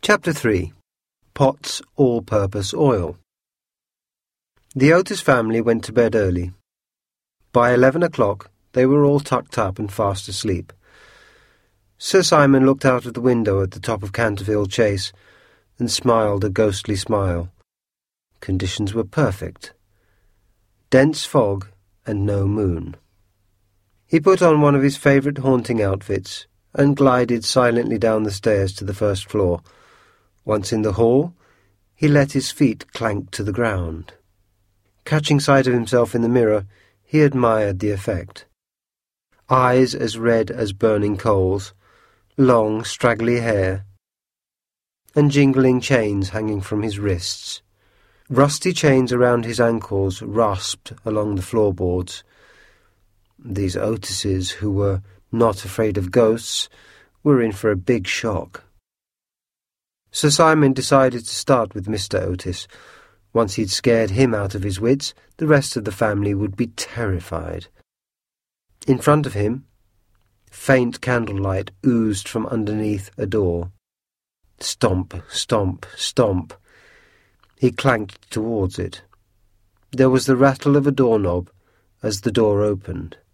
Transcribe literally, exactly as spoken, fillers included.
Chapter three. Potts All-Purpose Oil. The Otis family went to bed early. By eleven o'clock they were all tucked up and fast asleep. Sir Simon looked out of the window at the top of Canterville Chase and smiled a ghostly smile. Conditions were perfect. Dense fog and no moon. He put on one of his favourite haunting outfits and glided silently down the stairs to the first floor. Once in the hall, he let his feet clank to the ground. Catching sight of himself in the mirror, he admired the effect. Eyes as red as burning coals, long, straggly hair, and jingling chains hanging from his wrists. Rusty chains around his ankles rasped along the floorboards. These Otises, who were not afraid of ghosts, were in for a big shock. Sir Simon decided to start with Mister Otis. Once he'd scared him out of his wits, the rest of the family would be terrified. In front of him, faint candlelight oozed from underneath a door. Stomp, stomp, stomp. He clanked towards it. There was the rattle of a doorknob as the door opened.